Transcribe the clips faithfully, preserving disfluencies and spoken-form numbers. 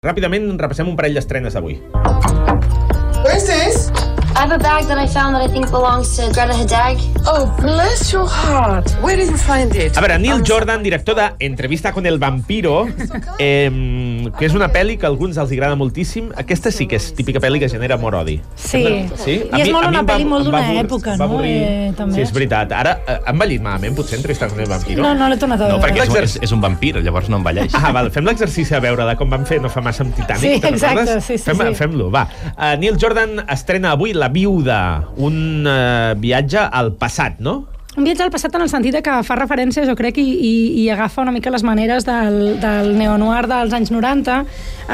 Ràpidament repassem un parell d'estrenes d'avui. What is this? I have a bag that I found that I think belongs to Greta Hadag. Oh, bless your heart. Where did you find it? A veure, Neil Jordan, director de Entrevista con el vampiro, eh, que és una pel·li que a alguns els agrada moltíssim. Aquesta sí que és típica pel·li que genera amor-odi. Sí. sí? I és molt una pel·li molt d'una època, no? Eh, també. Sí, és veritat. Ara, ha envellit malament, potser, Entrevista con el vampiro? No, no l'he tornat a veure. No, perquè és, és, és un vampir, llavors no envelleix. Ah, val, fem l'exercici de veure de com van fer no fa massa amb Titanic. Sí, exacte, sí, sí, fem, sí. Fem-lo, va. Uh, Neil Jordan estrena avui La viuda, un uh, viatge al passat, no? Un viatge al passat en el sentit que fa referències, jo crec, i, i, i agafa una mica les maneres del, del neo-noir dels anys noranta,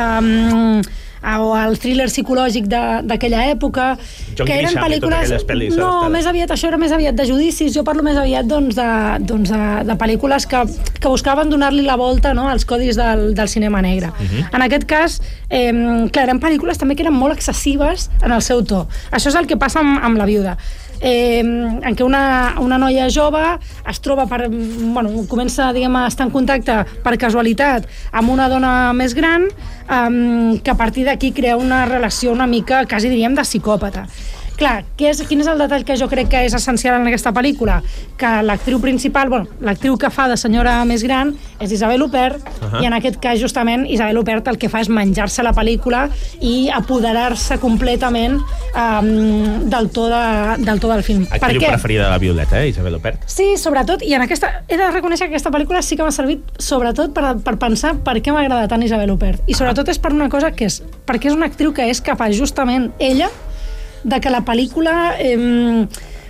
um, o el thriller psicològic d'aquella època, John que eren Grisham, pel·lícules... pel·lis, no, estades. més aviat, això era més aviat de judicis, jo parlo més aviat doncs, de, doncs, de, de pel·lícules que, que buscaven donar-li la volta, no?, als codis del, del cinema negre. Uh-huh. En aquest cas, eh, clar, eren pel·lícules també que eren molt excessives en el seu to. Això és el que passa amb, amb La viuda. Eh, en què una, una noia jove es troba per, bueno, comença, diguem, a estar en contacte per casualitat amb una dona més gran, eh, que a partir d'aquí crea una relació una mica, quasi diríem, de psicòpata. Clar, què és, quin és el detall que jo crec que és essencial en aquesta pel·lícula? Que l'actriu principal, bueno, l'actriu que fa de senyora més gran és Isabel Huppert, uh-huh. i en aquest cas, justament, Isabel Huppert el que fa és menjar-se la pel·lícula i apoderar-se completament um, del, to de, del to del film. Actriu preferida de la Violeta, eh, Isabel Huppert? Sí, sobretot, i en aquesta, he de reconèixer que aquesta pel·lícula sí que m'ha servit sobretot per, per pensar per què m'agrada tant Isabel Huppert. I sobretot és per una cosa que és, perquè és una actriu que és capaç, justament, ella, de que la pel·lícula eh,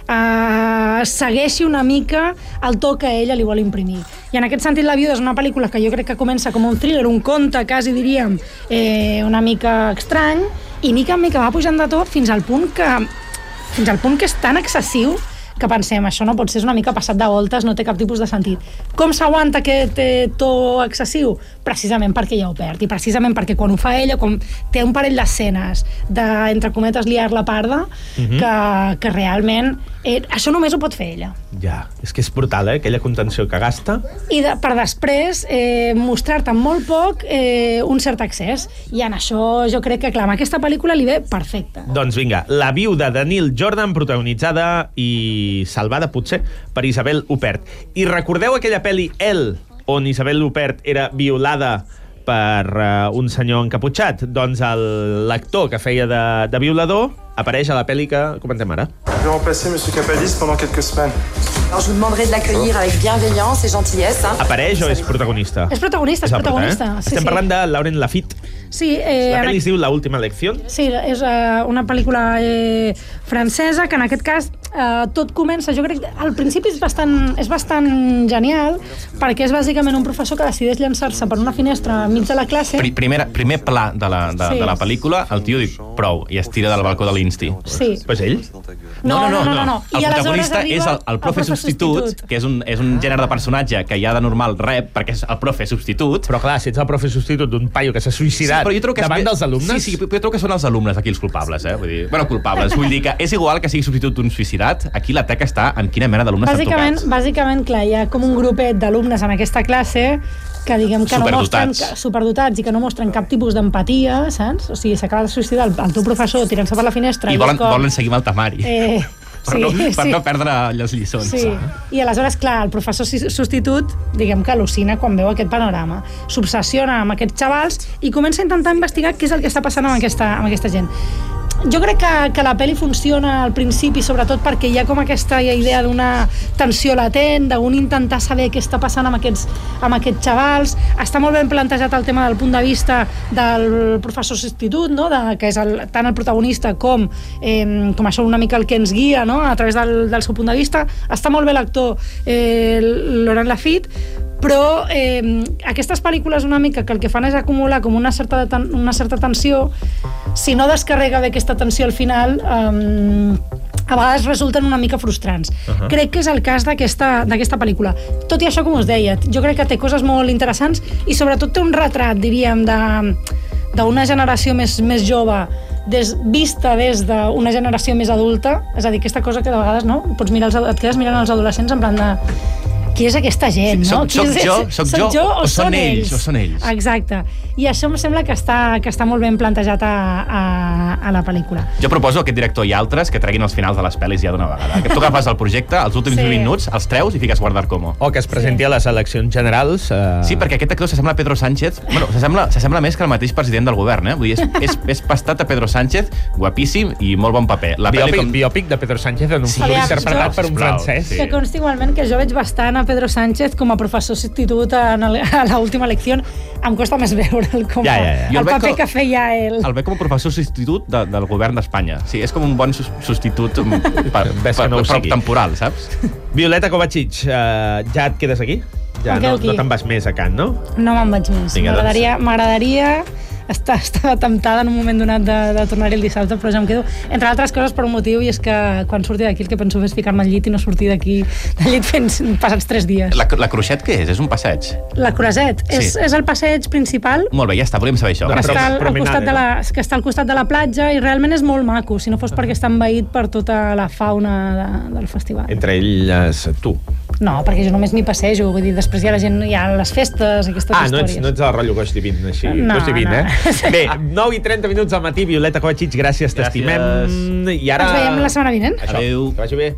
eh, segueixi una mica el to que ella li vol imprimir. I en aquest sentit La viuda és una pel·lícula que jo crec que comença com un thriller, un conte, quasi diríem, eh, una mica estrany, i mica en mica va pujant de to fins al punt que, fins al punt que és tan excessiu que pensem, això no pot ser, una mica passat de voltes, no té cap tipus de sentit. Com s'aguanta aquest eh, to excessiu? Precisament perquè ja ho perd, i precisament perquè quan ho fa ella, com té un parell d'escenes de, entre cometes, liar la parda, uh-huh. que, que realment eh, això només ho pot fer ella. Ja, és que és brutal, eh, aquella contenció que gasta. I de, per després eh, mostrar-te molt poc eh, un cert accés, i en això jo crec que, clar, amb aquesta pel·lícula li ve perfecte. Doncs vinga, La viuda de Neil Jordan, protagonitzada i salvada, potser, per Isabel Huppert. I recordeu aquella pel·li El, on Isabel Huppert era violada per uh, un senyor encaputxat? Doncs l'actor que feia de, de violador apareix a la pel·li que comentem ara. Je vais remplacer monsieur Capadis pendant quelques semaines. Alors je vous demanderai de l'accueillir avec bienveillance et gentillesse. Hein. Apareix o és protagonista? És protagonista, és, és protagonista. Eh? Sí, Estem sí. parlant de Laurent Lafitte. Sí, eh, la pel·li es diu La última lecció. Sí, és eh, una pel·lícula eh, francesa que en aquest cas eh, tot comença, jo crec que al principi és bastant, és bastant genial, perquè és bàsicament un professor que decideix llançar-se per una finestra enmig de la classe. Pri primer, primer pla de la, de, sí. de la pel·lícula, el tio diu prou, i es tira del balcó de l'Insti. Sí. Pues ell? No, no, no. no, no, no. El protagonista és el, el profe el substitut, substitut, que és un, és un gènere de personatge que ja de normal rep, perquè és el profe substitut. Però clar, si ets el profe substitut d'un paio que s'ha suïcidat sí, davant dels alumnes... Sí, sí, però jo trobo que són els alumnes aquí els culpables, eh? Vull dir, bueno, culpables. Vull dir que és igual que sigui substitut d'un suïcidat, aquí la teca està en quina mena d'alumnes estan tocats. Bàsicament, clar, hi ha com un grupet d'alumnes en aquesta classe que diguem que no mostren superdotats i que no mostren cap tipus d'empatia, saps? O sigui, s'acaba de suïcidar el, el teu professor tirant-se per la finestra i, i volen, com... volen seguir amb el temari. Eh... per, sí, no, per sí. no perdre les lliçons. Sí. I aleshores, clar, el professor substitut, diguem que al·lucina quan veu aquest panorama. S'obsessiona amb aquests xavals i comença a intentar investigar què és el que està passant amb aquesta, amb aquesta gent. Jo crec que, que la pel·li funciona al principi, sobretot perquè hi ha com aquesta idea d'una tensió latent, d'un intentar saber què està passant amb aquests, amb aquests xavals. Està molt ben plantejat el tema del punt de vista del professor substitut, no? de, que és el, tant el protagonista com, eh, com això una mica el que ens guia, no? a través del, del seu punt de vista. Està molt bé l'actor eh, Laurent Lafitte, però eh, aquestes pel·lícules una mica que el que fan és acumular com una certa, ten una certa tensió. Si no descarrega bé aquesta tensió al final, eh, a vegades resulten una mica frustrants. Uh-huh. Crec que és el cas d'aquesta pel·lícula. Tot i això, com us deia, jo crec que té coses molt interessants i sobretot té un retrat, diríem, d'una generació més, més jove des, vista des d'una generació més adulta, és a dir, aquesta cosa que de vegades no, pots mirar els, et quedes mirant els adolescents en plan de qui és aquesta gent, Sí, no? soc- soc Qui és- jo, soc jo, jo o són ells, o són ells. Exacte. I això em sembla que està, que està molt ben plantejat a, a, a la pel·lícula. Jo proposo a aquest director i altres que treguin els finals de les pel·lis ja d'una vegada. Que tu agafes el projecte, els últims Sí. vint minuts, els treus i fiques Guardar Como. O que es presenti a les eleccions generals. Eh... Sí, perquè aquest actor s'assembla a Pedro Sánchez. Bueno, s'assembla s'assembla més que el mateix president del govern, eh? Vull dir, és, és, és pastat a Pedro Sánchez, guapíssim i molt bon paper. La pel·li Biòpic, com... biòpic de Pedro Sánchez en un Sí. futur Aviam, interpretat jo- per un Sisplau, francès. sí. Que consti igualment que jo veig bastant a Pedro Sánchez com a professor substitut en el, a l'última elecció. Em costa més veure'l com a, Ja, ja, ja. Jo el el veig paper com- que feia ell. El veig com a professor substitut de, del govern d'Espanya. Sí, és com un bon sus- substitut um, per, Ves que per, no ho per, sigui. temporal, saps? Violeta Kovacic, eh, ja et quedes aquí? Ja Em quedo no, aquí. no te'n vas més a Can, no? No me'n vaig més. Vinga, doncs. M'agradaria... M'agradaria Està, estava temptada en un moment donat de, de tornar-hi el dissabte, però ja em quedo, entre altres coses, per un motiu, i és que quan surti d'aquí el que penso fer és ficar-me al llit i no sortir d'aquí del llit fent passats tres dies. La, la Cruixet què és? És un passeig? La Coraset Sí. és, és el passeig principal Molt bé, ja està, volíem saber això. No, que però- està, al, al promenade, costat de la, que està al costat de la platja i realment és molt maco, si no fos perquè està envaït per tota la fauna de, del festival. Entre elles, tu. No, perquè jo només m'hi passejo, vull dir, després hi ha la gent, hi ha les festes, aquestes Ah, no històries. ets, no ets del rotllo Goix Divin, així. No, Goix Divin, no. eh? Bé, nou i trenta minuts al matí, Violeta Kovacic, gràcies, Gràcies. t'estimem. I ara... Ens veiem la setmana vinent. Això, Adéu. que vagi bé.